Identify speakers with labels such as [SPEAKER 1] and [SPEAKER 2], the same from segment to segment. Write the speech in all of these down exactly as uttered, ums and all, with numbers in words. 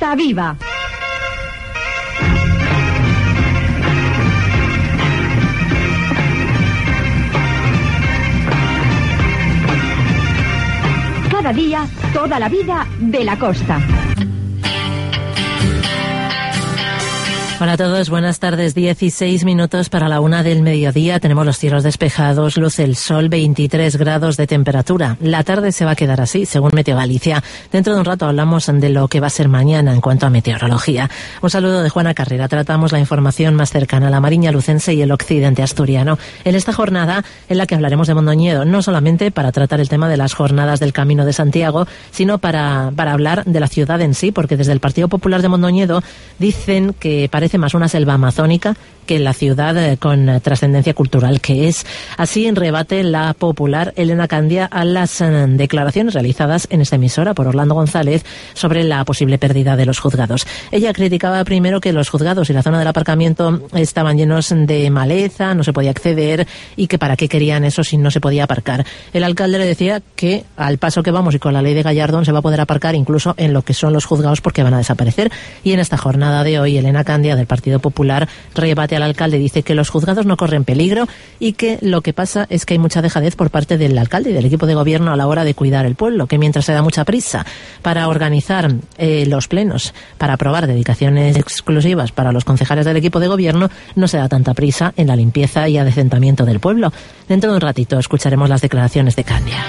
[SPEAKER 1] Costa Viva. Cada día, toda la vida de la costa.
[SPEAKER 2] Hola a todos, buenas tardes. dieciséis minutos para la una del mediodía. Tenemos los cielos despejados, luce el sol, veintitrés grados de temperatura. La tarde se va a quedar así, según Meteo Galicia. Dentro de un rato hablamos de lo que va a ser mañana en cuanto a meteorología. Un saludo de Juana Carrera. Tratamos la información más cercana a la Mariña Lucense y el occidente asturiano en esta jornada en la que hablaremos de Mondoñedo, no solamente para tratar el tema de las jornadas del Camino de Santiago, sino para, para hablar de la ciudad en sí, porque desde el Partido Popular de Mondoñedo dicen que parece más una selva amazónica que la ciudad eh, con eh, trascendencia cultural que es. Así en rebate la popular Elena Candia a las eh, declaraciones realizadas en esta emisora por Orlando González sobre la posible pérdida de los juzgados. Ella criticaba primero que los juzgados y la zona del aparcamiento estaban llenos de maleza, no se podía acceder y que para qué querían eso si no se podía aparcar. El alcalde le decía que al paso que vamos y con la ley de Gallardón se va a poder aparcar incluso en lo que son los juzgados porque van a desaparecer. Y en esta jornada de hoy Elena Candia del Partido Popular rebate al alcalde, dice que los juzgados no corren peligro y que lo que pasa es que hay mucha dejadez por parte del alcalde y del equipo de gobierno a la hora de cuidar el pueblo, que mientras se da mucha prisa para organizar eh, los plenos, para aprobar dedicaciones exclusivas para los concejales del equipo de gobierno, no se da tanta prisa en la limpieza y adecentamiento del pueblo. Dentro de un ratito escucharemos las declaraciones de Candia.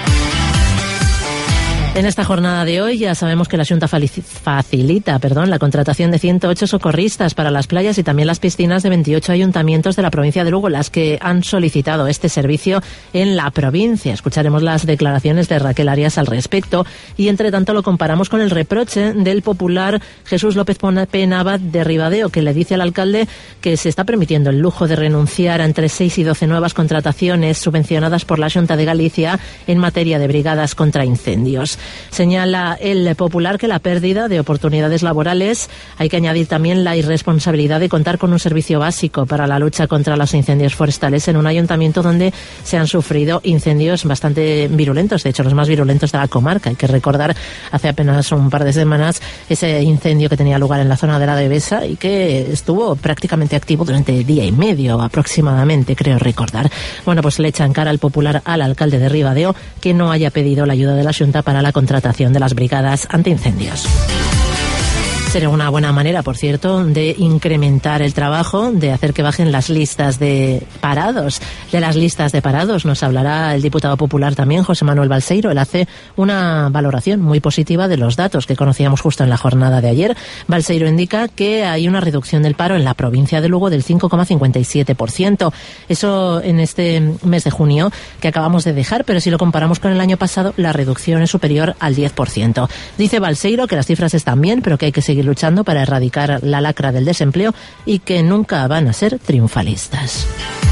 [SPEAKER 2] En esta jornada de hoy ya sabemos que la Xunta facilita perdón, la contratación de ciento ocho socorristas para las playas y también las piscinas de veintiocho ayuntamientos de la provincia de Lugo, las que han solicitado este servicio en la provincia. Escucharemos las declaraciones de Raquel Arias al respecto y entre tanto lo comparamos con el reproche del popular Jesús López Penabad de Ribadeo, que le dice al alcalde que se está permitiendo el lujo de renunciar a entre seis y doce nuevas contrataciones subvencionadas por la Xunta de Galicia en materia de brigadas contra incendios. Señala el popular que la pérdida de oportunidades laborales, hay que añadir también la irresponsabilidad de contar con un servicio básico para la lucha contra los incendios forestales en un ayuntamiento donde se han sufrido incendios bastante virulentos, de hecho los más virulentos de la comarca. Hay que recordar hace apenas un par de semanas ese incendio que tenía lugar en la zona de la Devesa y que estuvo prácticamente activo durante día y medio aproximadamente, creo recordar. Bueno, pues le echan cara al popular al alcalde de Ribadeo que no haya pedido la ayuda de la Xunta para la contratación de las brigadas antiincendios. Será una buena manera, por cierto, de incrementar el trabajo, de hacer que bajen las listas de parados. De las listas de parados nos hablará el diputado popular también, José Manuel Balseiro. Él hace una valoración muy positiva de los datos que conocíamos justo en la jornada de ayer. Balseiro indica que hay una reducción del paro en la provincia de Lugo del cinco coma cincuenta y siete por ciento. Eso en este mes de junio que acabamos de dejar, pero si lo comparamos con el año pasado, la reducción es superior al diez por ciento. Dice Balseiro que las cifras están bien, pero que hay que seguir luchando para erradicar la lacra del desempleo y que nunca van a ser triunfalistas.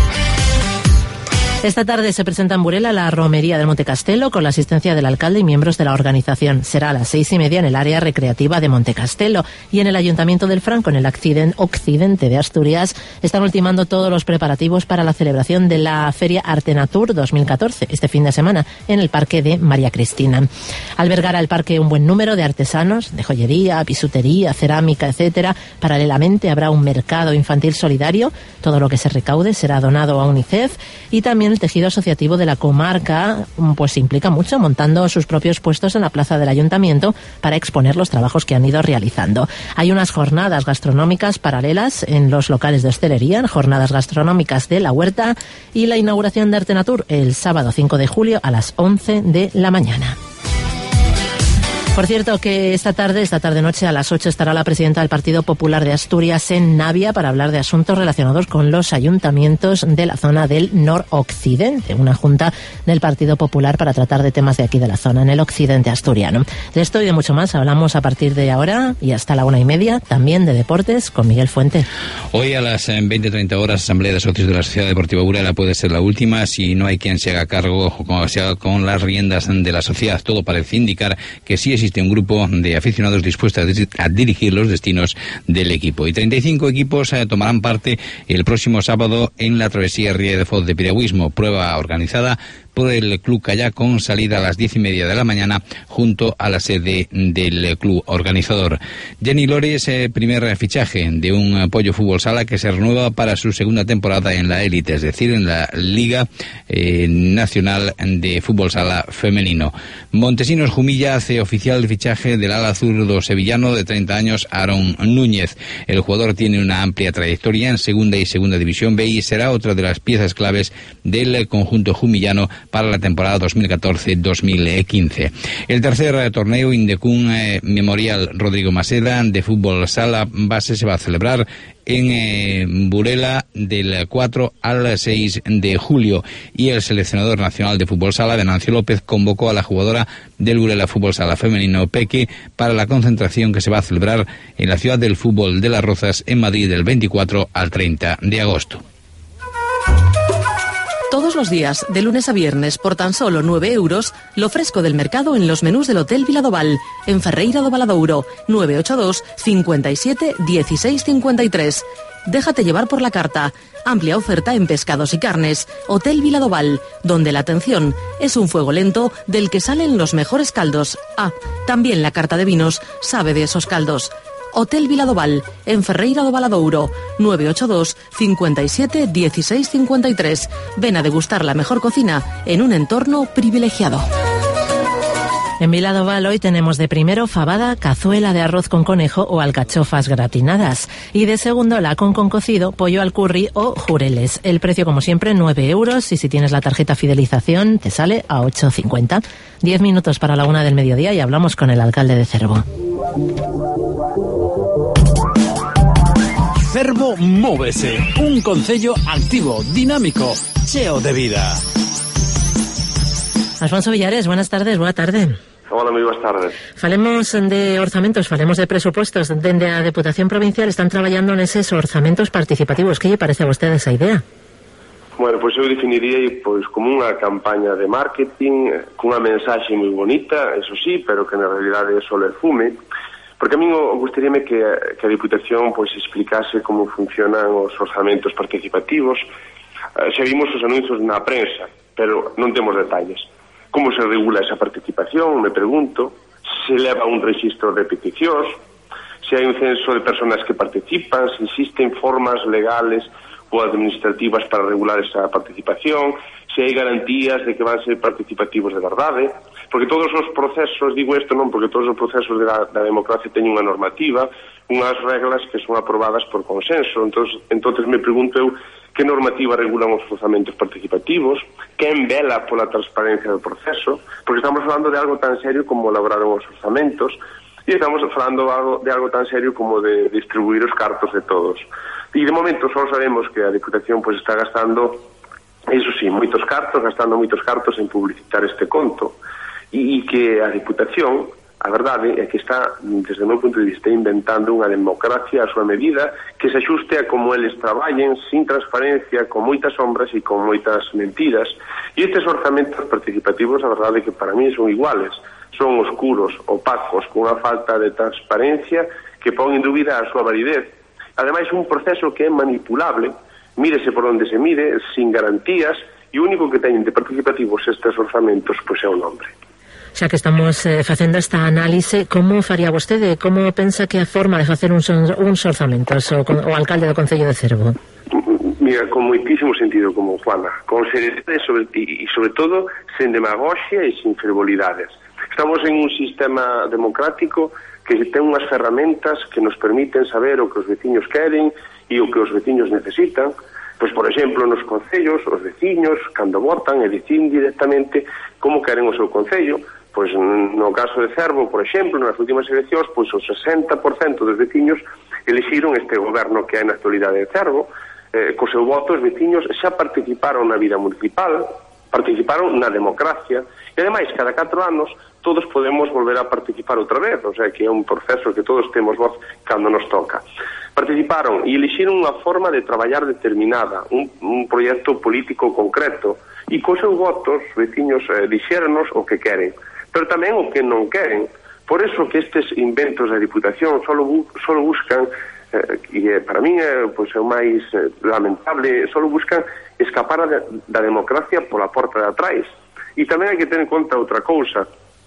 [SPEAKER 2] Esta tarde se presenta en Burela la romería del Monte Castelo con la asistencia del alcalde y miembros de la organización. Será a las seis y media en el área recreativa de Monte Castelo y en el Ayuntamiento del Franco, en el occidente de Asturias, están ultimando todos los preparativos para la celebración de la Feria Artenatur dos mil catorce, este fin de semana, en el Parque de María Cristina. Albergará el parque un buen número de artesanos, de joyería, bisutería, cerámica, etcétera. Paralelamente habrá un mercado infantil solidario. Todo lo que se recaude será donado a UNICEF y también el tejido asociativo de la comarca pues se implica mucho montando sus propios puestos en la plaza del ayuntamiento para exponer los trabajos que han ido realizando. Hay unas jornadas gastronómicas paralelas en los locales de hostelería, jornadas gastronómicas de la huerta y la inauguración de Artenatur el sábado cinco de julio a las once de la mañana. Por cierto, que esta tarde, esta tarde-noche a las ocho estará la presidenta del Partido Popular de Asturias en Navia para hablar de asuntos relacionados con los ayuntamientos de la zona del noroccidente, una junta del Partido Popular para tratar de temas de aquí de la zona, en el occidente asturiano. De esto y de mucho más hablamos a partir de ahora y hasta la una y media, también de deportes, con Miguel Fuente.
[SPEAKER 3] Hoy a las veinte treinta horas, Asamblea de Socios de la Sociedad Deportiva Burela puede ser la última si no hay quien se haga cargo o se haga con las riendas de la sociedad. Todo parece indicar que sí existe un grupo de aficionados dispuestos a dirigir los destinos del equipo. Y treinta y cinco equipos eh, tomarán parte el próximo sábado en la travesía Ría de Foz de Piragüismo, prueba organizada por el Club Callá, con salida a las diez y media de la mañana junto a la sede del club organizador. Jenny Lores, eh, primer fichaje de un Pollo Fútbol Sala que se renueva para su segunda temporada en la élite, es decir, en la Liga eh, Nacional de Fútbol Sala Femenino. Montesinos Jumilla hace oficial el fichaje del ala zurdo sevillano de treinta años, Aaron Núñez. El jugador tiene una amplia trayectoria en segunda y segunda división B y será otra de las piezas claves del conjunto jumillano para la temporada dos mil catorce dos mil quince. El tercer eh, torneo Indecún eh, Memorial Rodrigo Maseda de Fútbol Sala Base se va a celebrar en eh, Burela del cuatro al seis de julio, y el seleccionador nacional de Fútbol Sala, Venancio López, convocó a la jugadora del Burela Fútbol Sala Femenino, Peque, para la concentración que se va a celebrar en la ciudad del fútbol de Las Rozas, en Madrid, del veinticuatro al treinta de agosto.
[SPEAKER 4] Todos los días, de lunes a viernes, por tan solo nueve euros, lo fresco del mercado en los menús del Hotel Viladoval, en Ferreira do Valadouro, nueve ocho dos, cincuenta y siete, dieciséis cincuenta y tres. Déjate llevar por la carta. Amplia oferta en pescados y carnes. Hotel Viladoval, donde la atención es un fuego lento del que salen los mejores caldos. Ah, también la carta de vinos sabe de esos caldos. Hotel Viladoval, en Ferreira do Valadouro, nueve ocho dos, cincuenta y siete, dieciséis cincuenta y tres. Ven a degustar la mejor cocina en un entorno privilegiado.
[SPEAKER 2] En Viladoval hoy tenemos de primero fabada, cazuela de arroz con conejo o alcachofas gratinadas. Y de segundo lacón con cocido, pollo al curry o jureles. El precio, como siempre, nueve euros, y si tienes la tarjeta fidelización te sale a ocho cincuenta. Diez minutos para la una del mediodía y hablamos con el alcalde de Cervo.
[SPEAKER 5] Cervo móvese, un concello activo, dinámico, cheo de vida.
[SPEAKER 2] Alfonso Villares, buenas tardes, boa tarde.
[SPEAKER 6] Hola, moi boas tardes.
[SPEAKER 2] Falemos de orzamentos, falemos de presupuestos. Dende a Deputación Provincial están traballando neses orzamentos participativos. Que lle parece a vostede esa idea?
[SPEAKER 6] Bueno, pois eu definiría pois como unha campaña de marketing cunha mensaxe moi bonita, eso sí, pero que na realidade é só ler fume, porque a min gustaríame que, que a Diputación pois explicase como funcionan os orzamentos participativos. Xa vimos os anuncios na prensa, pero non temos detalles. Como se regula esa participación, me pregunto, se leva un registro de peticións, se hai un censo de persoas que participan, se existen formas legales ou administrativas para regular esa participación, se hai garantías de que van ser participativos de verdade, porque todos os procesos, digo isto non porque todos os procesos da, da democracia teñen unha normativa, unhas reglas que son aprobadas por consenso. Entonces, entonces me pregunto eu que normativa regulan os orzamentos participativos, quen vela pola transparencia do proceso, porque estamos falando de algo tan serio como elaborar os orzamentos, e estamos falando de algo tan serio como de distribuir os cartos de todos. E de momento só sabemos que a Diputación pois está gastando, iso sí, moitos cartos, gastando moitos cartos en publicitar este conto, e, e que a Diputación, a verdade é que está, desde o meu punto de vista, inventando unha democracia a súa medida que se axuste a como eles traballen, sin transparencia, con moitas sombras e con moitas mentiras. E estes orzamentos participativos, a verdade é que para mí son iguales, son oscuros, opacos, con unha falta de transparencia que pon en dúbida a súa validez. Ademais, un proceso que é manipulable, mírese por onde se mire, sin garantías, e o único que teñen de participativos estes orzamentos pois é o nombre.
[SPEAKER 2] Xa que estamos eh, facendo esta análise, como faría vostede? Como pensa que a forma de facer uns, uns orzamentos o, o alcalde do Concello de Cervo?
[SPEAKER 6] Mira, con moitísimo sentido, como Juana, con seriedade sobre, e, e sobre todo sen demagoxia e sin frivolidades. Estamos en un sistema democrático que ten unhas ferramentas que nos permiten saber o que os veciños queren e o que os veciños necesitan. Pois, por exemplo, nos concellos, os veciños, cando votan, e dicen directamente como queren o seu concello. Pois no caso de Cervo, por exemplo, nas últimas eleccións, pois o sesenta por cento dos veciños elixiron este goberno que hai na actualidade de Cervo. Eh, co seu voto, os veciños xa participaron na vida municipal, participaron na democracia, e ademais, cada catro anos, todos podemos volver a participar outra vez, o sea, que é un proceso que todos temos voz cando nos toca. Participaron e elixiron unha forma de traballar determinada, un, un proxecto político concreto, e co seu voto, os veciños eh, dixéronos o que queren, pero tamén o que non queren. Por eso que estes inventos da Diputación solo, bu solo buscan, eh, e para mí é pois, o máis eh, lamentable, solo buscan escapar da, da democracia pola porta de atrás. E tamén hai que ter en conta outra cousa,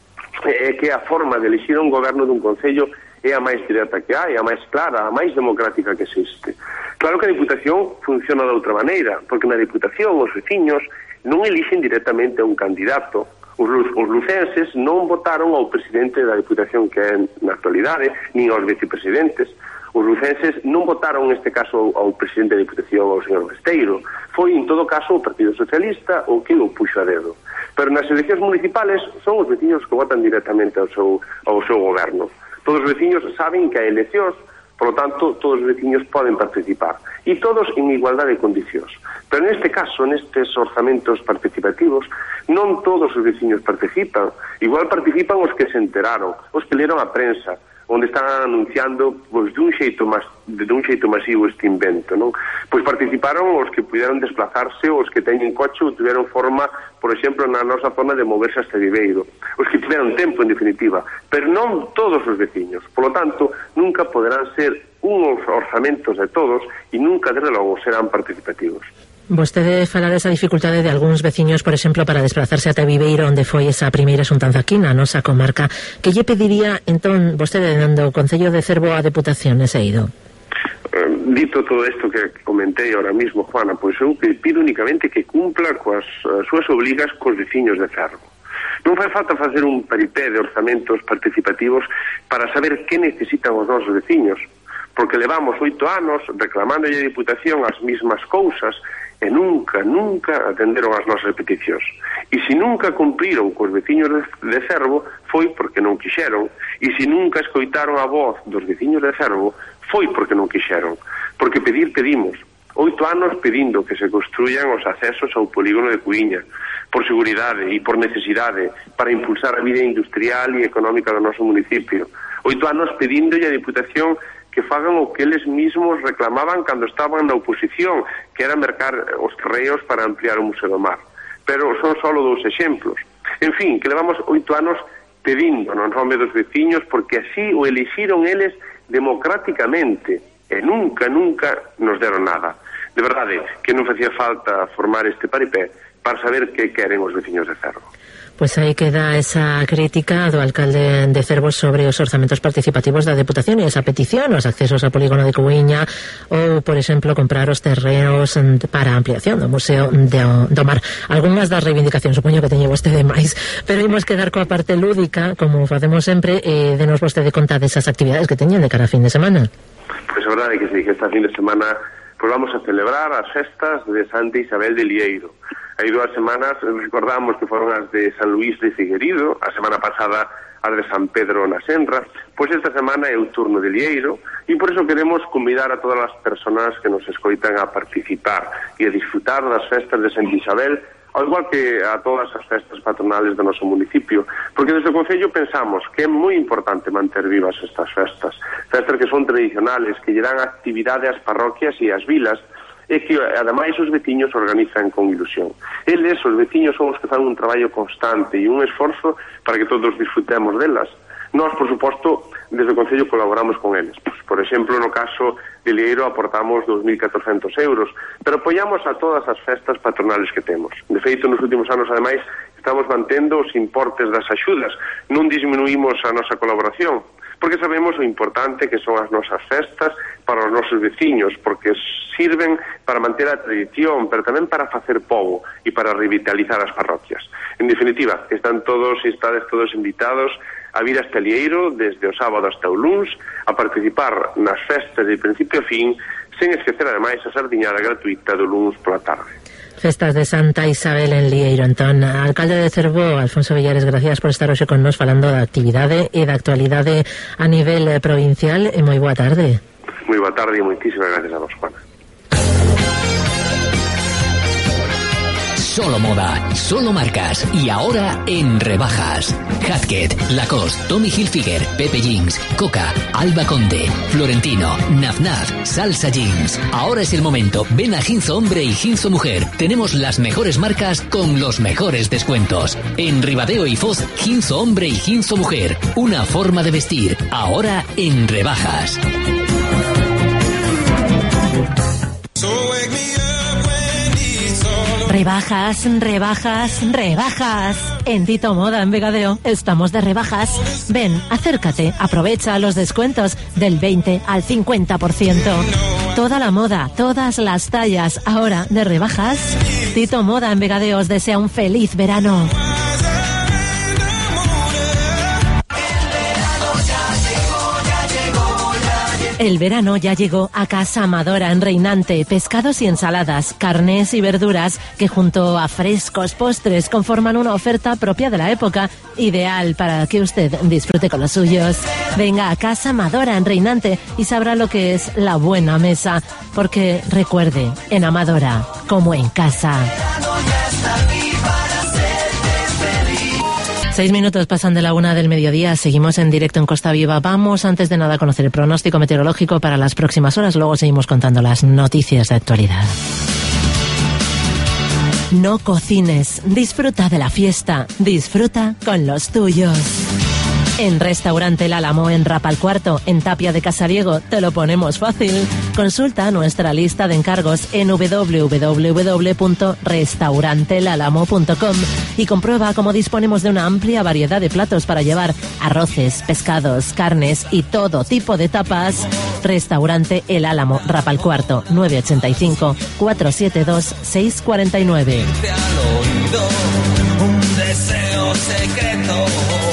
[SPEAKER 6] é que a forma de elixir un goberno dun concello é a máis directa que hai, a máis clara, a máis democrática que existe. Claro que a Diputación funciona de outra maneira, porque na Diputación os veciños non elixen directamente a un candidato. Os, os lucenses non votaron ao presidente da Diputación que é na actualidade, nin aos vicepresidentes. Os lucenses non votaron neste caso ao, ao presidente da Diputación, ao señor Besteiro. Foi en todo caso o Partido Socialista o que o puxo a dedo. Pero nas eleccións municipales son os veciños que votan directamente ao seu, ao seu goberno. Todos os veciños saben que hai eleccións, por lo tanto, todos os veciños poden participar. E todos en igualdade de condicións. Pero neste caso, nestes orzamentos participativos, non todos os veciños participan. Igual participan os que se enteraron, os que leron a prensa, onde están anunciando pois, dun xeito mas, dun xeito masivo este invento, non? Pois participaron os que puderon desplazarse, os que teñen coche ou tiveron forma, por exemplo, na nosa zona de moverse hasta Viveiro, os que tiveron tempo, en definitiva, pero non todos os veciños. Por lo tanto, nunca poderán ser uns orzamentos de todos e nunca, desde logo, serán participativos.
[SPEAKER 2] Vostede fala desa dificultade de algúns veciños, por exemplo, para desplazarse ata Viveiro, onde foi esa primeira xuntanza aquí na nosa comarca. Que lle pediría, entón, vostede, dando o Concello de Cervo a Deputación ese ido?
[SPEAKER 6] Eh, dito todo isto que comentei ahora mismo, Juana, pois eu que pido únicamente que cumpla coas as súas obligas cos veciños de Cervo. Non fai falta facer un paripé de orzamentos participativos para saber que necesitan os nosos veciños, porque levamos oito anos reclamando a Diputación as mismas cousas e nunca, nunca atenderon as nosas peticións. E se nunca cumpriron cos veciños de, de Cervo, foi porque non quixeron. E se nunca escoitaron a voz dos veciños de Cervo, foi porque non quixeron. Porque pedir, pedimos. Oito anos pedindo que se construyan os accesos ao polígono de Cuíña, por seguridade e por necesidade, para impulsar a vida industrial e económica do noso municipio. Oito anos pedindo a Diputación que fagan o que eles mismos reclamaban cando estaban na oposición, que era mercar os terreos para ampliar o Museo do Mar. Pero son só dous exemplos. En fin, que levamos oito anos pedindo no nome dos veciños, porque así o elixiron eles democráticamente, e nunca, nunca nos deron nada. De verdade, que non facía falta formar este paripé para saber que queren os veciños de Cervo.
[SPEAKER 2] Pois aí queda esa crítica do alcalde de Cervo sobre os orzamentos participativos da Deputación e esa petición, os accesos ao polígono de Cuíña ou, por exemplo, comprar os terreos para a ampliación do Museo do Mar. Algúnas das reivindicacións, supoño que teñe vostede máis, pero imos quedar coa parte lúdica, como facemos sempre, e denos vostede conta desas actividades que teñen de cara a fin de semana.
[SPEAKER 6] Pois a verdade é que sí, que esta fin de semana pues vamos a celebrar as festas de Santa Isabel de Lieiro. Hai dúas semanas recordamos que foron as de San Luís de Figuerido, a semana pasada as de San Pedro na Senra, pois esta semana é o turno de Lieiro e por iso queremos convidar a todas as persoas que nos escoitan a participar e a disfrutar das festas de Santa Isabel, ao igual que a todas as festas patronales do noso municipio, porque desde o Concello pensamos que é moi importante manter vivas estas festas, festas que son tradicionales, que lle dan actividade ás parroquias e ás vilas, e que, ademais, os veciños organizan con ilusión. Eles, os veciños, son os que fan un traballo constante e un esforzo para que todos disfrutemos delas. Nós, por suposto, desde o Concello colaboramos con eles. Pues, por exemplo, no caso de Lieiro aportamos dos mil catrocentos euros, pero apoiamos a todas as festas patronales que temos. De feito, nos últimos anos, ademais, estamos mantendo os importes das axudas. Non disminuímos a nosa colaboración, porque sabemos o importante que son as nosas festas para os nosos veciños, porque sirven para manter a tradición, pero tamén para facer pobo e para revitalizar as parroquias. En definitiva, están todos e estades todos invitados a vir hasta Lieiro desde o sábado hasta o luns, a participar nas festas de principio a fin, sen esquecer ademais a sardiñada gratuita do luns pola tarde.
[SPEAKER 2] Festas de Santa Isabel en Lieiro, entón. Alcalde de Cervo, Alfonso Villares, gracias por estar hoxe con nos falando da actividade e da actualidade a nivel provincial, e moi boa tarde.
[SPEAKER 6] Moi boa tarde e moitísimas gracias a vos, Juana.
[SPEAKER 7] Solo moda, solo marcas y ahora en rebajas. Hackett, Lacoste, Tommy Hilfiger, Pepe Jeans, Coca, Alba Conde, Florentino, Naf Naf, Salsa Jeans. Ahora es el momento. Ven a Ginzo Hombre y Ginzo Mujer. Tenemos las mejores marcas con los mejores descuentos. En Ribadeo y Foz, Ginzo Hombre y Ginzo Mujer. Una forma de vestir. Ahora en rebajas.
[SPEAKER 8] So wake me up when it's all
[SPEAKER 2] Rebajas, rebajas, rebajas. En Tito Moda, en Vegadeo, estamos de rebajas. Ven, acércate, aprovecha los descuentos del veinte al cincuenta por ciento. Toda la moda, todas las tallas, ahora de rebajas. Tito Moda, en Vegadeo, os desea un feliz verano. El verano ya llegó a Casa Amadora en Reinante. Pescados y ensaladas, carnes y verduras que junto a frescos postres conforman una oferta propia de la época, ideal para que usted disfrute con los suyos. Venga a Casa Amadora en Reinante y sabrá lo que es la buena mesa. Porque recuerde, en Amadora, como en casa. Seis minutos pasan de la una del mediodía, seguimos en directo en Costa Viva. Vamos antes de nada a conocer el pronóstico meteorológico para las próximas horas, luego seguimos contando las noticias de actualidad. No cocines, disfruta de la fiesta, disfruta con los tuyos. En Restaurante El Álamo, en Rapalcuarto, en Tapia de Casariego, te lo ponemos fácil. Consulta nuestra lista de encargos en doble u doble u doble u punto restaurante el álamo punto com y comprueba cómo disponemos de una amplia variedad de platos para llevar arroces, pescados, carnes y todo tipo de tapas. Restaurante El Álamo, Rapalcuarto, nueve ocho cinco, cuatro siete dos, seis cuatro nueve.
[SPEAKER 8] Un deseo secreto.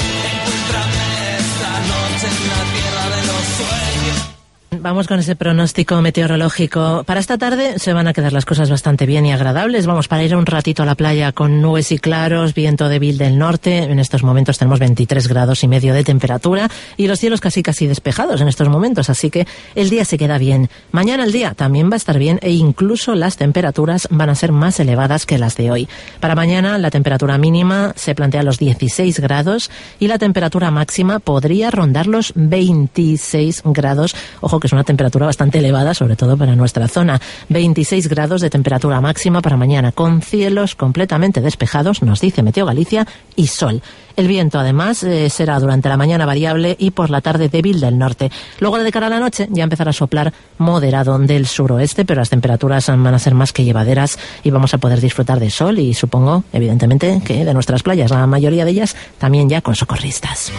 [SPEAKER 2] Vamos con ese pronóstico meteorológico. Para esta tarde se van a quedar las cosas bastante bien y agradables. Vamos para ir un ratito a la playa con nubes y claros, viento débil del norte. En estos momentos tenemos veintitrés grados y medio de temperatura y los cielos casi casi despejados en estos momentos, así que el día se queda bien. Mañana el día también va a estar bien e incluso las temperaturas van a ser más elevadas que las de hoy. Para mañana la temperatura mínima se plantea los dieciséis grados y la temperatura máxima podría rondar los veintiséis grados. Ojo que es una temperatura bastante elevada, sobre todo para nuestra zona. veintiséis grados de temperatura máxima para mañana, con cielos completamente despejados, nos dice Meteo Galicia, y sol. El viento, además, eh, será durante la mañana variable y por la tarde débil del norte. Luego, de cara a la noche, ya empezará a soplar moderado del suroeste, pero las temperaturas van a ser más que llevaderas y vamos a poder disfrutar de sol y, supongo, evidentemente, que de nuestras playas, la mayoría de ellas, también ya con socorristas.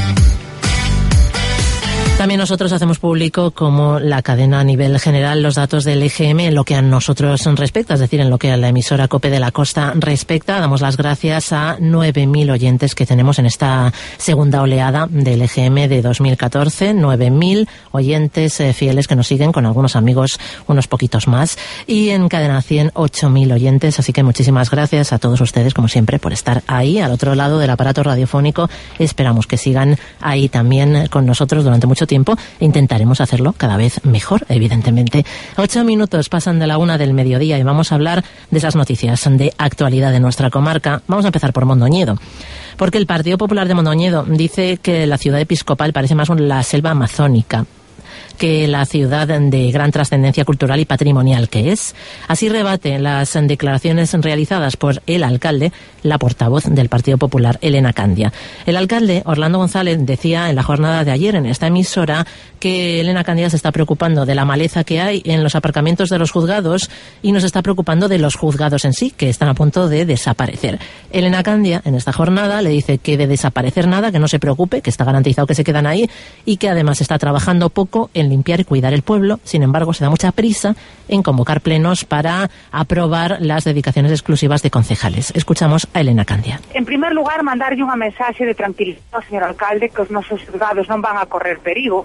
[SPEAKER 2] También nosotros hacemos público, como la cadena a nivel general, los datos del E G M en lo que a nosotros respecta, es decir, en lo que a la emisora COPE de la Costa respecta. Damos las gracias a nueve mil oyentes que tenemos en esta segunda oleada del E G M de dos mil catorce. nueve mil oyentes eh, fieles que nos siguen, con algunos amigos unos poquitos más. Y en Cadena cien, ocho mil oyentes. Así que muchísimas gracias a todos ustedes, como siempre, por estar ahí, al otro lado del aparato radiofónico. Esperamos que sigan ahí también con nosotros durante mucho tiempo. Intentaremos hacerlo cada vez mejor, evidentemente. Ocho minutos pasan de la una del mediodía y vamos a hablar de esas noticias de actualidad de nuestra comarca. Vamos a empezar por Mondoñedo, porque el Partido Popular de Mondoñedo dice que la ciudad episcopal parece más la selva amazónica que la ciudad de gran trascendencia cultural y patrimonial que es. Así rebate las declaraciones realizadas por el alcalde, la portavoz del Partido Popular, Elena Candia. El alcalde, Orlando González, decía en la jornada de ayer en esta emisora que Elena Candia se está preocupando de la maleza que hay en los aparcamientos de los juzgados y nos está preocupando de los juzgados en sí, que están a punto de desaparecer. Elena Candia, en esta jornada, le dice que de desaparecer nada, que no se preocupe, que está garantizado que se quedan ahí y que además está trabajando poco en limpiar y cuidar el pueblo. Sin embargo, se da mucha prisa en convocar plenos para aprobar las dedicaciones exclusivas de concejales. Escuchamos a Elena Candia.
[SPEAKER 9] En primer lugar, mandarlle unha mensaxe de tranquilidade ao señor alcalde, que os nosos xulgados non van a correr perigo.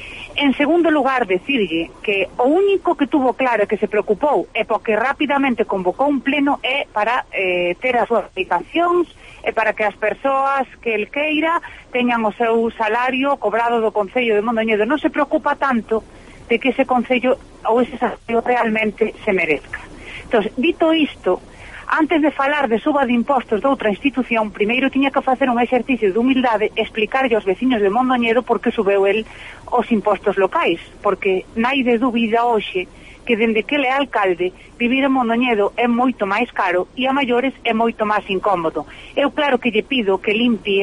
[SPEAKER 9] En segundo lugar, decirlle que o único que tuvo claro e que se preocupou e porque rapidamente convocou un pleno é para eh, ter as súas dedicacións e para que as persoas que el queira teñan o seu salario cobrado do Concello de Mondoñedo. Non se preocupa tanto de que ese Concello ou ese salario realmente se merezca. Entón, dito isto, antes de falar de suba de impostos de outra institución, primeiro tiña que facer un exercicio de humildade e explicarlle aos veciños de Mondoñedo por que subeu el os impostos locais, porque naide dúbida hoxe que dende que ele é alcalde, vivir en Mondoñedo é moito máis caro e a maiores é moito máis incómodo. Eu claro que lle pido que limpie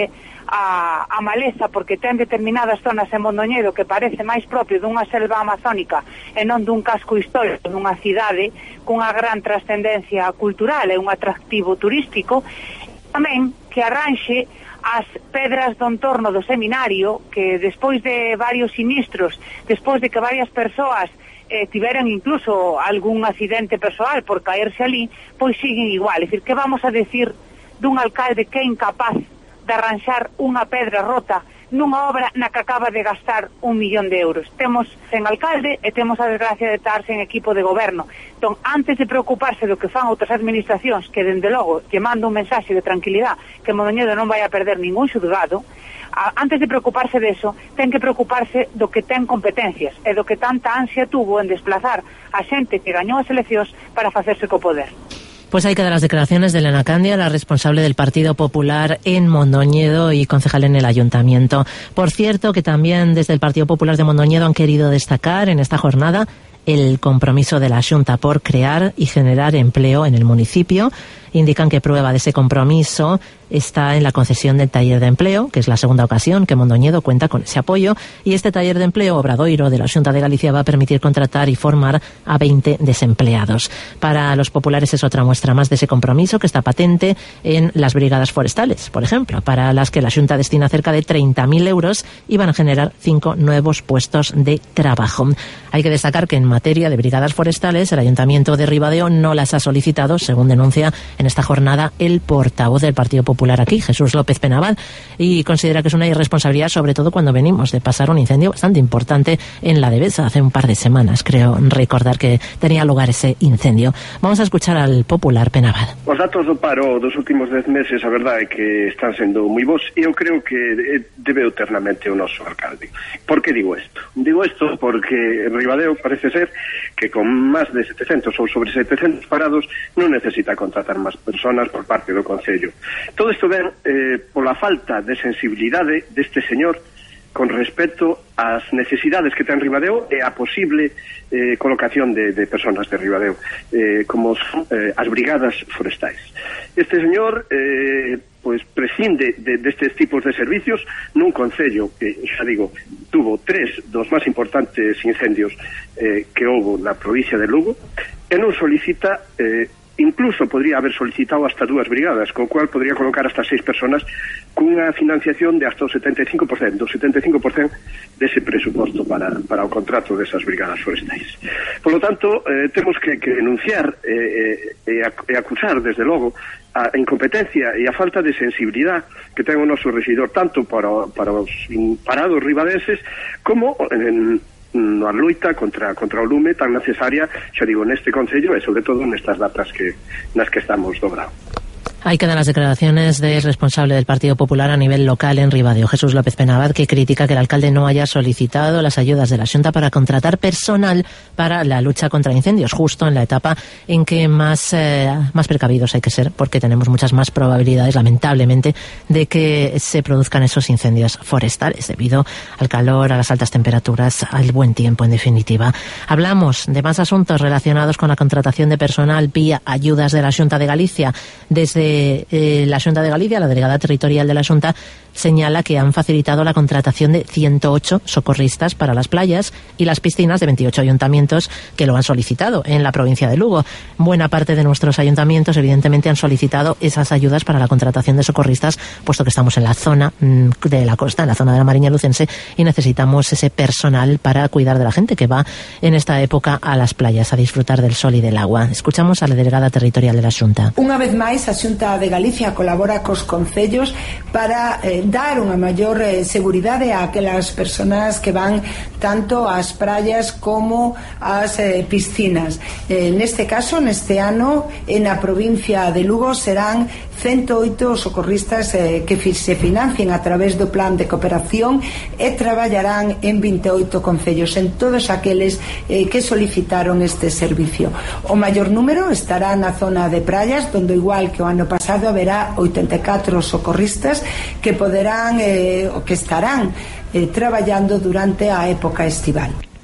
[SPEAKER 9] a, a maleza, porque ten determinadas zonas en Mondoñedo que parece máis propio dunha selva amazónica e non dun casco histórico dunha cidade cunha gran trascendencia cultural e un atractivo turístico. Tamén que arranxe as pedras do entorno do seminario, que despois de varios sinistros, despois de que varias persoas eh, tiveran incluso algún accidente persoal por caerse ali, pois siguen igual. É dicir, que vamos a decir dun alcalde que é incapaz de arranxar unha pedra rota nunha obra na que acaba de gastar un millón de euros? Temos sen alcalde e temos a desgracia de estar sen equipo de goberno. Entón, antes de preocuparse do que fan outras administracións, que dende logo lle mando un mensaxe de tranquilidade que Mondoñedo non vai a perder ningún xulgado, a, antes de preocuparse deso, ten que preocuparse do que ten competencias e do que tanta ansia tuvo en desplazar a xente que gañou as eleccións para facerse co poder.
[SPEAKER 2] Pues ahí quedan las declaraciones de Elena Candia, la responsable del Partido Popular en Mondoñedo y concejal en el Ayuntamiento. Por cierto, que también desde el Partido Popular de Mondoñedo han querido destacar en esta jornada el compromiso de la Xunta por crear y generar empleo en el municipio. Indican que prueba de ese compromiso está en la concesión del taller de empleo, que es la segunda ocasión que Mondoñedo cuenta con ese apoyo, y este taller de empleo Obradoiro de la Xunta de Galicia va a permitir contratar y formar a veinte desempleados. Para los populares es otra muestra más de ese compromiso que está patente en las brigadas forestales, por ejemplo, para las que la Xunta destina cerca de treinta mil euros y van a generar cinco nuevos puestos de trabajo. Hay que destacar que en materia de brigadas forestales el Ayuntamiento de Ribadeo no las ha solicitado, según denuncia en esta jornada el portavoz del Partido Popular aquí, Jesús López Penaval, y considera que es una irresponsabilidad, sobre todo cuando venimos de pasar un incendio bastante importante en la Devesa hace un par de semanas, creo recordar que tenía lugar ese incendio. Vamos a escuchar al Popular Penaval.
[SPEAKER 10] Os datos do paro dos últimos dez meses, a verdade é que están sendo moi bons, e eu creo que debe eternamente o noso alcalde. Por que digo isto? Digo isto porque en Ribadeo parece ser que con máis de setecentos ou sobre setecentos parados non necesita contratar máis personas por parte do Concello. Todo isto ven eh, pola falta de sensibilidade deste señor con respecto ás necesidades que ten Ribadeo e a posible eh, colocación de, de personas de Ribadeo, eh, como son eh, as brigadas forestais. Este señor eh, pois prescinde de, destes tipos de servicios nun concello que, xa digo, tuvo tres dos máis importantes incendios eh, que houve na provincia de Lugo, e non solicita eh, incluso podría haber solicitado hasta dúas brigadas, co cual podría colocar hasta seis personas cunha financiación de hasta o setenta e cinco por cento, o setenta e cinco por cento dese presuposto para, para o contrato desas brigadas forestais. Por lo tanto, eh, temos que, que denunciar eh, eh, e acusar, desde logo, a incompetencia e a falta de sensibilidade que ten o noso rexidor, tanto para, para os parados ribadenses como en na loita contra contra o lume tan necesaria, xa digo, neste concello e sobre todo nestas datas que nas que estamos dobrados.
[SPEAKER 2] Ahí quedan las declaraciones del responsable del Partido Popular a nivel local en Ribadeo, Jesús López Penabad, que critica que el alcalde no haya solicitado las ayudas de la Xunta para contratar personal para la lucha contra incendios, justo en la etapa en que más, eh, más precavidos hay que ser, porque tenemos muchas más probabilidades, lamentablemente, de que se produzcan esos incendios forestales, debido al calor, a las altas temperaturas, al buen tiempo, en definitiva. Hablamos de más asuntos relacionados con la contratación de personal vía ayudas de la Xunta de Galicia. Desde Eh, la Xunta de Galicia, la delegada territorial de la Xunta, señala que han facilitado la contratación de ciento ocho socorristas para las playas y las piscinas de veintiocho ayuntamientos que lo han solicitado en la provincia de Lugo. Buena parte de nuestros ayuntamientos, evidentemente, han solicitado esas ayudas para la contratación de socorristas, puesto que estamos en la zona de la costa, en la zona de la Mariña Lucense, y necesitamos ese personal para cuidar de la gente que va en esta época a las playas a disfrutar del sol y del agua. Escuchamos a la delegada territorial de la Xunta.
[SPEAKER 11] Unha vez máis, a Xunta de Galicia colabora cos concellos para eh, dar unha maior eh, seguridade a aquelas persoas que van tanto ás praias como ás eh, piscinas. Eh, neste caso, neste ano, en a provincia de Lugo serán ciento oito socorristas eh, que fi, se financien a través do plan de cooperación e traballarán en veintiocho concellos, en todos aqueles eh, que solicitaron este servicio. O maior número estará na zona de praias, donde igual que o ano pasado haberá oitenta e catro socorristas que poderán eh, o que estarán eh, traballando durante a época estival.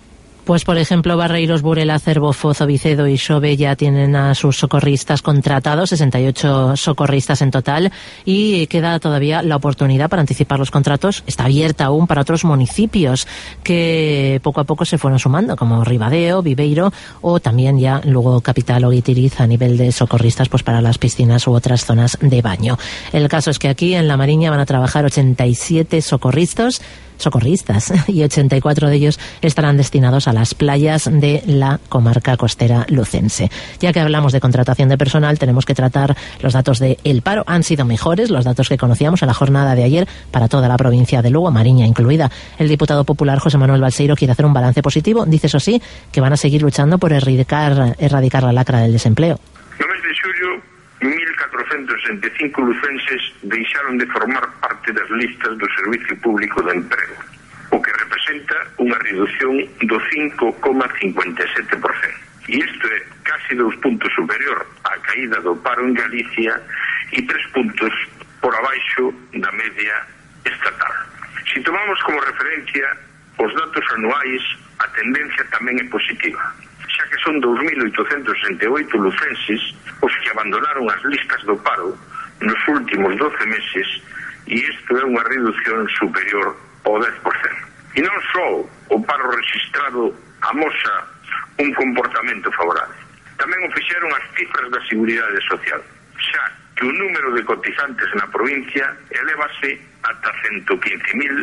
[SPEAKER 2] Pues, por ejemplo, Barreiros, Burela, Cervo, Fozo, Vicedo y Xove ya tienen a sus socorristas contratados, sesenta y ocho socorristas en total, y queda todavía la oportunidad para anticipar los contratos. Está abierta aún para otros municipios que poco a poco se fueron sumando, como Ribadeo, Viveiro o también ya luego Capital o Guitiriz a nivel de socorristas pues para las piscinas u otras zonas de baño. El caso es que aquí en La Mariña van a trabajar ochenta y siete socorristas socorristas y ochenta y cuatro de ellos estarán destinados a las playas de la comarca costera lucense. Ya que hablamos de contratación de personal, tenemos que tratar los datos de el paro. Han sido mejores los datos que conocíamos en la jornada de ayer para toda la provincia de Lugo, Mariña incluida. El diputado popular José Manuel Balseiro quiere hacer un balance positivo. Dice, eso sí, que van a seguir luchando por erradicar, erradicar la lacra del desempleo.
[SPEAKER 12] No mes de xullo, mil catrocentos sesenta e cinco lucenses deixaron de formar parte das listas do Servicio Público de Emprego, o que representa unha reducción do cinco coma cincuenta e sete por cento. E isto é casi dous puntos superior á caída do paro en Galicia e tres puntos por abaixo da media estatal. Se tomamos como referencia os datos anuais, a tendencia tamén é positiva, xa que son dous mil oitocentos sesenta e oito lucenses os que abandonaron as listas do paro nos últimos doce meses, e isto é unha reducción superior ao dez por cento. E non só o paro registrado amosa un comportamento favorable, tamén o fixeron as cifras da Seguridade Social, xa que o número de cotizantes na provincia elevase ata ciento quince mil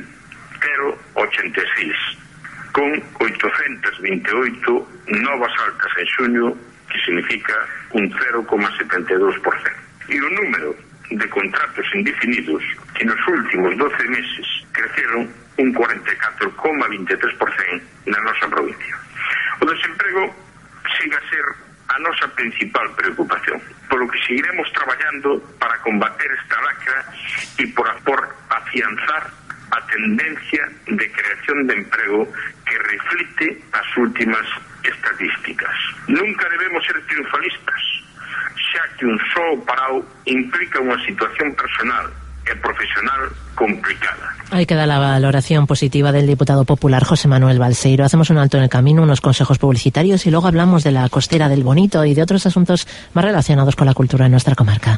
[SPEAKER 12] ochenta e seis, con oitocentos veinte e oito novas altas en xuño, que significa un cero coma setenta e dous por cento. E o número de contratos indefinidos, que nos últimos doce meses creceron un cuarenta e catro coma vinte e tres por cento na nosa provincia. O desemprego siga a ser a nosa principal preocupación, polo que seguiremos traballando para combater esta lacra e por, por afianzar a tendencia de creación de emprego que reflite as últimas estatísticas. Nunca debemos ser triunfalistas, xa que un só parao implica unha situación personal e profesional complicada.
[SPEAKER 2] Ahí queda la valoración positiva del diputado popular José Manuel Balseiro. Hacemos un alto en el camino, unos consejos publicitarios y luego hablamos de la costera del Bonito y de otros asuntos más relacionados con la cultura en nuestra comarca.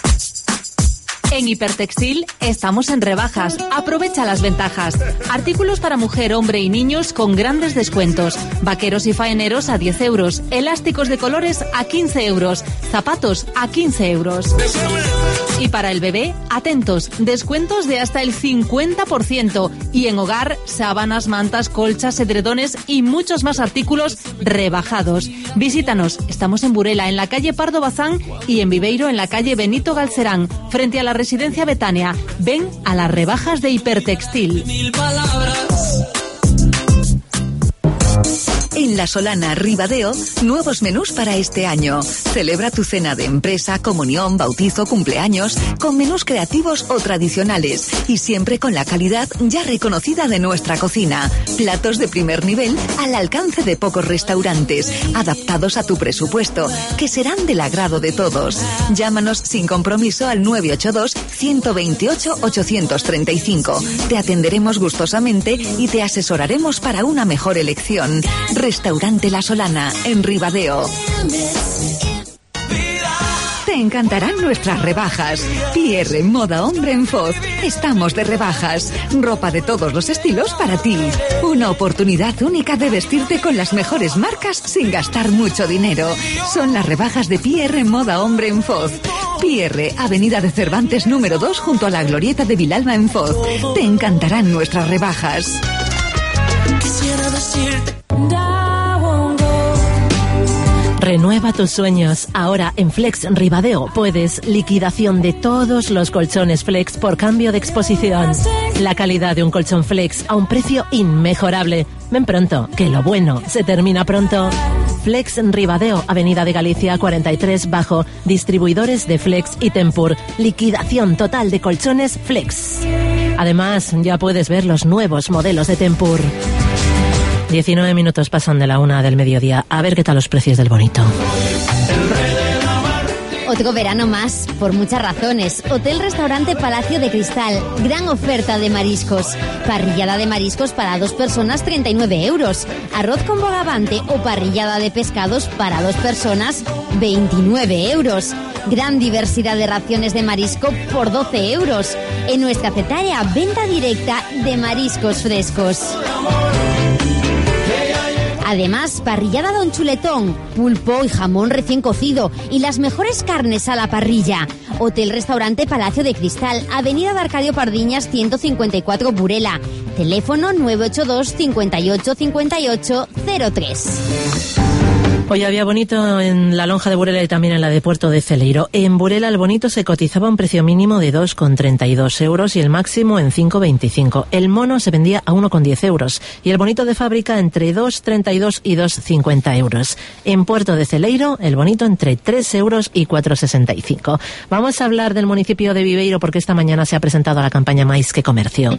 [SPEAKER 13] En Hipertextil estamos en rebajas. Aprovecha las ventajas. Artículos para mujer, hombre y niños con grandes descuentos. Vaqueros y faeneros a diez euros. Elásticos de colores a quince euros. Zapatos a quince euros. Y para el bebé, atentos, descuentos de hasta el cincuenta por ciento. Y en hogar, sábanas, mantas, colchas, edredones y muchos más artículos rebajados. Visítanos. Estamos en Burela, en la calle Pardo Bazán, y en Viveiro, en la calle Benito Galcerán, frente a la Residencia Betania. Ven a las rebajas de Hipertextil.
[SPEAKER 14] En La Solana, Ribadeo, nuevos menús para este año. Celebra tu cena de empresa, comunión, bautizo, cumpleaños, con menús creativos o tradicionales y siempre con la calidad ya reconocida de nuestra cocina. Platos de primer nivel al alcance de pocos restaurantes, adaptados a tu presupuesto, que serán del agrado de todos. Llámanos sin compromiso al nueve ocho dos, uno dos ocho, ocho tres cinco. Te atenderemos gustosamente y te asesoraremos para una mejor elección. Restaurante La Solana, en Ribadeo. Te encantarán nuestras rebajas. Pierre, moda hombre en Foz. Estamos de rebajas. Ropa de todos los estilos para ti. Una oportunidad única de vestirte con las mejores marcas sin gastar mucho dinero. Son las rebajas de Pierre, moda hombre en Foz. Pierre, Avenida de Cervantes número dos, junto a la Glorieta de Vilalba en Foz. Te encantarán nuestras rebajas.
[SPEAKER 8] Quisiera decirte.
[SPEAKER 2] Renueva tus sueños. Ahora en Flex Ribadeo puedes liquidación de todos los colchones Flex por cambio de exposición. La calidad de un colchón Flex a un precio inmejorable. Ven pronto, que lo bueno se termina pronto. Flex Ribadeo, Avenida de Galicia cuarenta y tres bajo, distribuidores de Flex y Tempur. Liquidación total de colchones Flex. Además, ya puedes ver los nuevos modelos de Tempur. diecinueve minutos pasan de la una del mediodía. A ver qué tal los precios del Bonito.
[SPEAKER 15] Otro verano más, por muchas razones. Hotel-restaurante Palacio de Cristal. Gran oferta de mariscos. Parrillada de mariscos para dos personas, treinta y nueve euros. Arroz con bogavante o parrillada de pescados para dos personas, veintinueve euros. Gran diversidad de raciones de marisco por doce euros. En nuestra cafetaria, venta directa de mariscos frescos. Además, parrillada Don Chuletón, pulpo y jamón recién cocido y las mejores carnes a la parrilla. Hotel-restaurante Palacio de Cristal, Avenida de Arcadio Pardiñas ciento cincuenta y cuatro Burela. Teléfono nueve ocho dos, cincuenta y ocho, cincuenta y ocho, cero tres.
[SPEAKER 2] Hoy había bonito en la lonja de Burela y también en la de Puerto de Celeiro. En Burela el bonito se cotizaba a un precio mínimo de dos con treinta y dos euros y el máximo en cinco con veinticinco. El mono se vendía a uno con diez euros y el bonito de fábrica entre dos con treinta y dos y dos con cincuenta euros. En Puerto de Celeiro el bonito entre tres euros y cuatro con sesenta y cinco. Vamos a hablar del municipio de Viveiro porque esta mañana se ha presentado la campaña Máis que Comercio.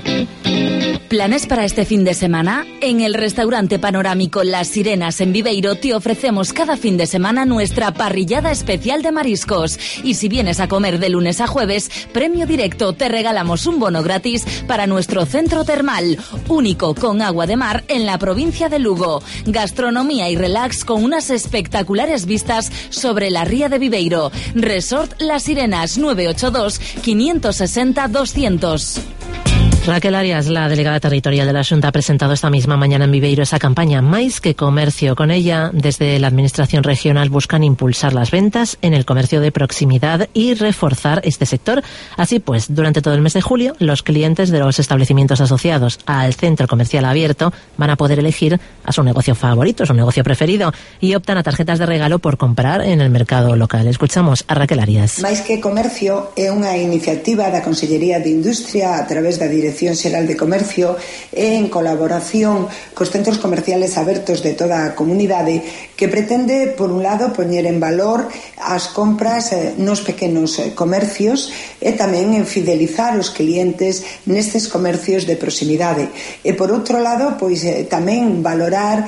[SPEAKER 13] ¿Planes para este fin de semana? En el restaurante panorámico Las Sirenas en Viveiro te ofrecemos cada fin de semana nuestra parrillada especial de mariscos. Y si vienes a comer de lunes a jueves, premio directo, te regalamos un bono gratis para nuestro centro termal, único con agua de mar en la provincia de Lugo. Gastronomía y relax con unas espectaculares vistas sobre la ría de Viveiro. Resort Las Sirenas, nueve ocho dos, cinco seis cero, doscientos.
[SPEAKER 2] Raquel Arias, la delegada territorial de la Xunta, ha presentado esta misma mañana en Viveiro esa campaña Máis que Comercio. Con ella, desde la Administración Regional buscan impulsar las ventas en el comercio de proximidad y reforzar este sector. Así pues, durante todo el mes de julio, los clientes de los establecimientos asociados al centro comercial abierto van a poder elegir a su negocio favorito, su negocio preferido, y optan a tarjetas de regalo por comprar en el mercado local. Escuchamos a Raquel Arias.
[SPEAKER 11] Máis que Comercio é unha iniciativa da Consellería de Industria a través da Dirección Xeral de Comercio e en colaboración cos centros comerciales abertos de toda a comunidade que pretende, por un lado, poñer en valor as compras eh, nos pequenos eh, comercios e tamén en fidelizar os clientes nestes comercios de proximidade. E, por outro lado, pois eh, tamén valorar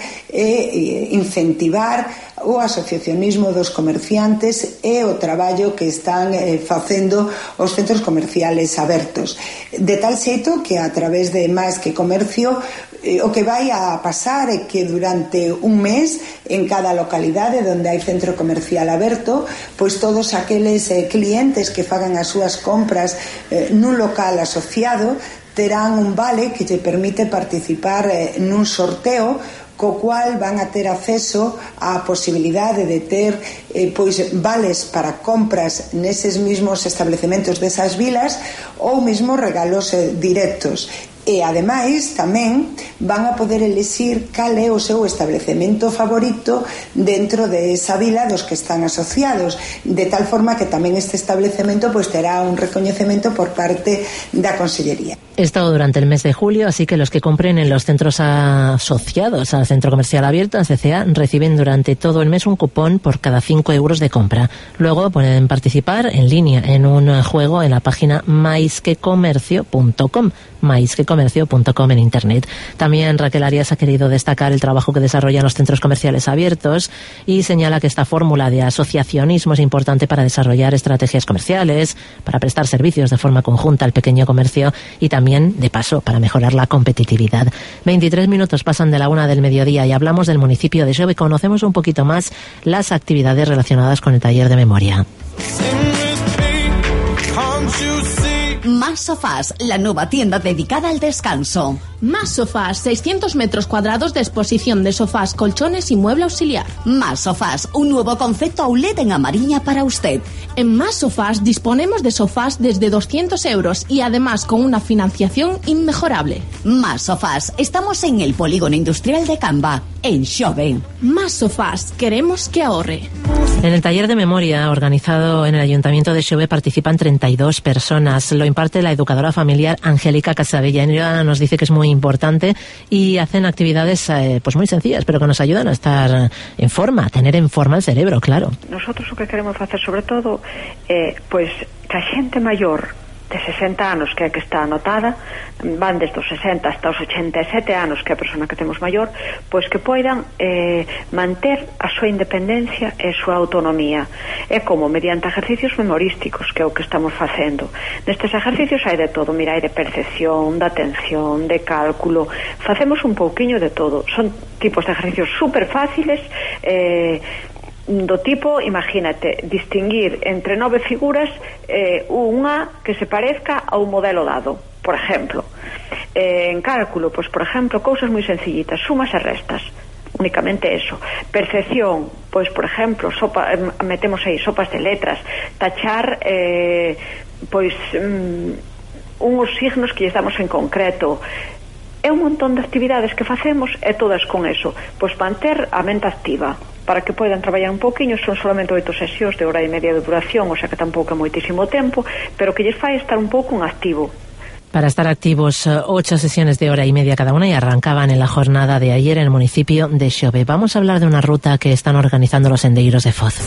[SPEAKER 11] e eh, incentivar o asociacionismo dos comerciantes e o traballo que están eh, facendo os centros comerciales abertos. De tal xeito que a través de Máis que Comercio eh, o que vai a pasar é que durante un mes en cada localidade onde hai centro comercial aberto, pois todos aqueles eh, clientes que fagan as súas compras eh, nun local asociado terán un vale que lle permite participar eh, nun sorteo co cual van a ter acceso á posibilidade de ter eh, pois vales para compras neses mismos establecementos desas vilas ou mesmo regalos eh, directos. E, ademais, tamén van a poder elixir cal é o seu establecemento favorito dentro de esa vila dos que están asociados, de tal forma que tamén este establecemento pois terá un recoñecemento por parte da Consellería.
[SPEAKER 2] Esto durante el mes de julio, así que los que compren en los centros asociados al Centro Comercial Abierto, en C C A, reciben durante todo el mes un cupón por cada cinco euros de compra. Luego pueden participar en línea en un juego en la página máis que comercio punto com, máis que comercio punto com en internet. También Raquel Arias ha querido destacar el trabajo que desarrollan los centros comerciales abiertos y señala que esta fórmula de asociacionismo es importante para desarrollar estrategias comerciales, para prestar servicios de forma conjunta al pequeño comercio y también, de paso, para mejorar la competitividad. veintitrés minutos pasan de la una del mediodía y hablamos del municipio de Xove. Conocemos un poquito más las actividades relacionadas con el taller de memoria.
[SPEAKER 16] Más Sofás, la nueva tienda dedicada al descanso.
[SPEAKER 17] Más Sofás, seiscientos metros cuadrados de exposición de sofás, colchones y mueble auxiliar.
[SPEAKER 16] Más Sofás, un nuevo concepto outlet en Amariña para usted.
[SPEAKER 17] En Más Sofás disponemos de sofás desde doscientos euros y además con una financiación inmejorable.
[SPEAKER 16] Más Sofás, estamos en el Polígono Industrial de Camba, en Xove.
[SPEAKER 17] Más Sofás, queremos que ahorre.
[SPEAKER 2] En el taller de memoria organizado en el Ayuntamiento de Xove participan treinta y dos personas. Lo imparte la educadora familiar Angélica Casabella. Ella nos dice que es muy importante y hacen actividades eh, pues muy sencillas, pero que nos ayudan a estar en forma, a tener en forma el cerebro, claro.
[SPEAKER 18] Nosotros o que queremos facer sobre todo é eh, pois que a xente maior de sesenta anos, que é que está anotada, van desde os sesenta hasta os ochenta e sete anos, que é a persona que temos maior, pois que poidan eh, manter a súa independencia e a súa autonomía. É como mediante exercicios memorísticos, que é o que estamos facendo. Nestes exercicios hai de todo, mira, hai de percepción, de atención, de cálculo, facemos un pouquiño de todo. Son tipos de exercicios super fáciles, eh, do tipo, imagínate, distinguir entre nove figuras eh, unha que se parezca a un modelo dado, por exemplo. Eh, en cálculo, pois, por exemplo, cousas moi sencillitas, sumas e restas, únicamente eso. Percepción, pois, por exemplo, sopa, eh, metemos aí sopas de letras, tachar eh, pois mm, uns signos que lles damos en concreto. É un montón de actividades que facemos e todas con eso, pois manter a mente activa para que poidan traballar un pouquiño. Son solamente oito sesións de hora e media de duración, o sea que tampouco é moitísimo tempo, pero que lles fai estar un pouco en activo.
[SPEAKER 2] Para estar activos, ocho sesiones de hora y media cada una y arrancaban en la jornada de ayer en el municipio de Xove. Vamos a hablar de una ruta que están organizando los sendeiros de Foz.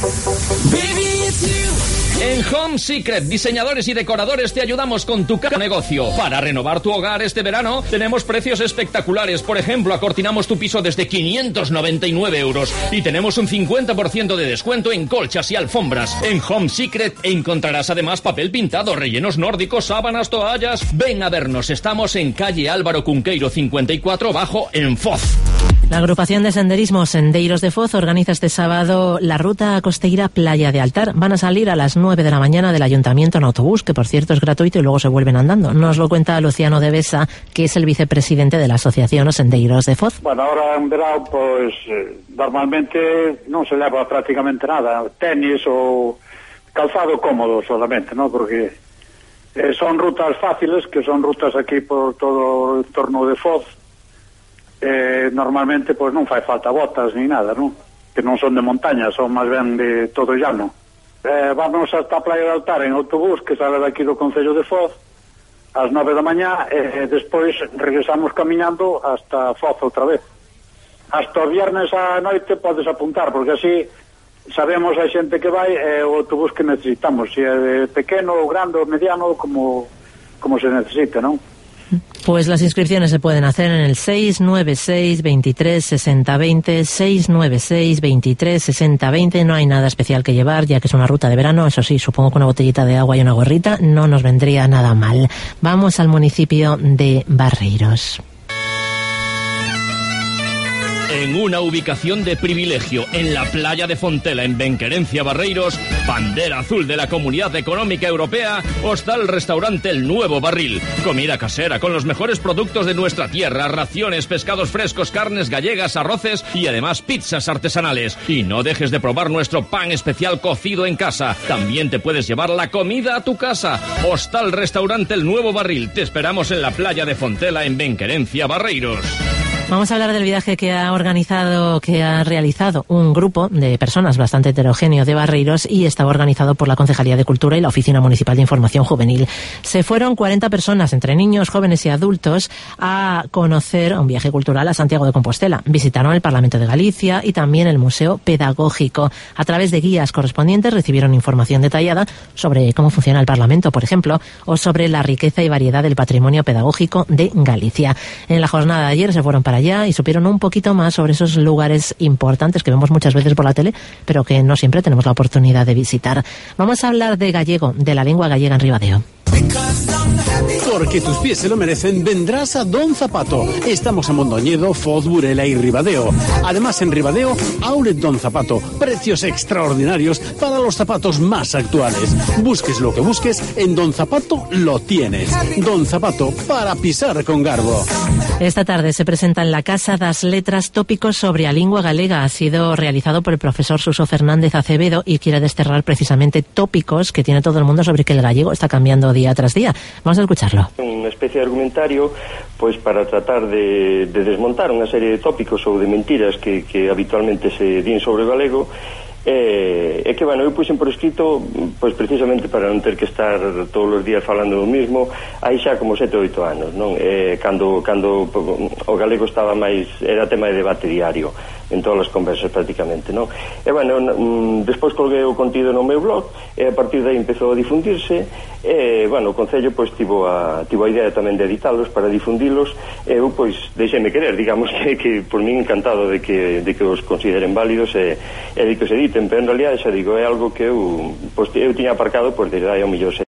[SPEAKER 19] En Home Secret, diseñadores y decoradores, te ayudamos con tu cada negocio. Para renovar tu hogar este verano, tenemos precios espectaculares. Por ejemplo, acortinamos tu piso desde quinientos noventa y nueve euros y tenemos un cincuenta por ciento de descuento en colchas y alfombras. En Home Secret encontrarás además papel pintado, rellenos nórdicos, sábanas, toallas. Ven a vernos, estamos en calle Álvaro Cunqueiro cincuenta y cuatro bajo en Foz.
[SPEAKER 2] La agrupación de senderismo Sendeiros de Foz organiza este sábado la ruta costeira Playa de Altar. Van a salir a las nueve de la mañana del ayuntamiento en autobús, que por cierto es gratuito, y luego se vuelven andando. Nos lo cuenta Luciano de Besa, que es el vicepresidente de la asociación Sendeiros de Foz.
[SPEAKER 20] Bueno, ahora en verano, pues eh, normalmente non se leva prácticamente nada, tenis ou calzado cómodo solamente, ¿no? Porque eh, son rutas fáciles, que son rutas aquí por todo o entorno de Foz. Eh, normalmente pues non fai falta botas ni nada, non? Que non son de montaña, son máis ben de todo llano. Eh, vamos hasta a Playa de Altar en autobús, que sale daqui do Concello de Foz ás nove da mañá, e eh, despois regresamos camiñando hasta Foz outra vez. Hasta o viernes á noite podes apuntar, porque así sabemos a xente que vai e eh, o autobús que necesitamos, se é pequeno ou grande ou mediano, como, como se necesite, non?
[SPEAKER 2] Pues las inscripciones se pueden hacer en el seis nueve seis, veintitrés, sesenta, veinte, seis nueve seis, veintitrés, sesenta, veinte. No hay nada especial que llevar, ya que es una ruta de verano. Eso sí, supongo que una botellita de agua y una gorrita no nos vendría nada mal. Vamos al municipio de Barreiros.
[SPEAKER 19] En una ubicación de privilegio, en la playa de Fontela, en Benquerencia, Barreiros, bandera azul de la Comunidad Económica Europea, Hostal Restaurante El Nuevo Barril. Comida casera con los mejores productos de nuestra tierra, raciones, pescados frescos, carnes gallegas, arroces y además pizzas artesanales. Y no dejes de probar nuestro pan especial cocido en casa. También te puedes llevar la comida a tu casa. Hostal Restaurante El Nuevo Barril. Te esperamos en la playa de Fontela, en Benquerencia, Barreiros.
[SPEAKER 2] Vamos a hablar del viaje que ha organizado, que ha realizado un grupo de personas bastante heterogéneo de Barreiros y estaba organizado por la Concejalía de Cultura y la Oficina Municipal de Información Juvenil. Se fueron cuarenta personas, entre niños, jóvenes y adultos, a conocer un viaje cultural a Santiago de Compostela. Visitaron el Parlamento de Galicia y también el Museo Pedagógico. A través de guías correspondientes recibieron información detallada sobre cómo funciona el Parlamento, por ejemplo, o sobre la riqueza y variedad del patrimonio pedagógico de Galicia. En la jornada de ayer se fueron para allá y supieron un poquito más sobre esos lugares importantes que vemos muchas veces por la tele, pero que no siempre tenemos la oportunidad de visitar. Vamos a hablar de gallego, de la lengua gallega en Ribadeo.
[SPEAKER 5] Porque tus pies se lo merecen, vendrás a Don Zapato. Estamos en Mondoñedo, Foz, Burela y Ribadeo. Además, en Ribadeo, Outlet Don Zapato. Precios extraordinarios para los zapatos más actuales. Busques lo que busques, en Don Zapato lo tienes. Don Zapato, para pisar con garbo.
[SPEAKER 2] Esta tarde se presenta en la Casa das Letras tópicos sobre a lingua galega. Ha sido realizado por el profesor Suso Fernández Acevedo y quiere desterrar precisamente tópicos que tiene todo el mundo sobre que el gallego está cambiando día tras día. Vamos a escucharlo.
[SPEAKER 21] Unha especie de argumentario pois para tratar de, de desmontar unha serie de tópicos ou de mentiras que, que habitualmente se din sobre o galego E, e que, bueno, eu puxen por escrito pois precisamente para non ter que estar todos os días falando do mismo, hai xa como sete ou oito anos, non? E, cando, cando o galego estaba máis, era tema de debate diario en todas as conversas prácticamente, non? E, bueno, despois colguei o contido no meu blog e a partir de aí empezou a difundirse e, bueno, o Concello pois tivo a, tivo a idea tamén de editalos para difundilos e eu pois deixeme querer, digamos que, que por mí encantado de que, de que os consideren válidos e, e de que os editen, pero en realidad xa digo, é algo que eu, pois, eu tiña aparcado pois desde aí ao millón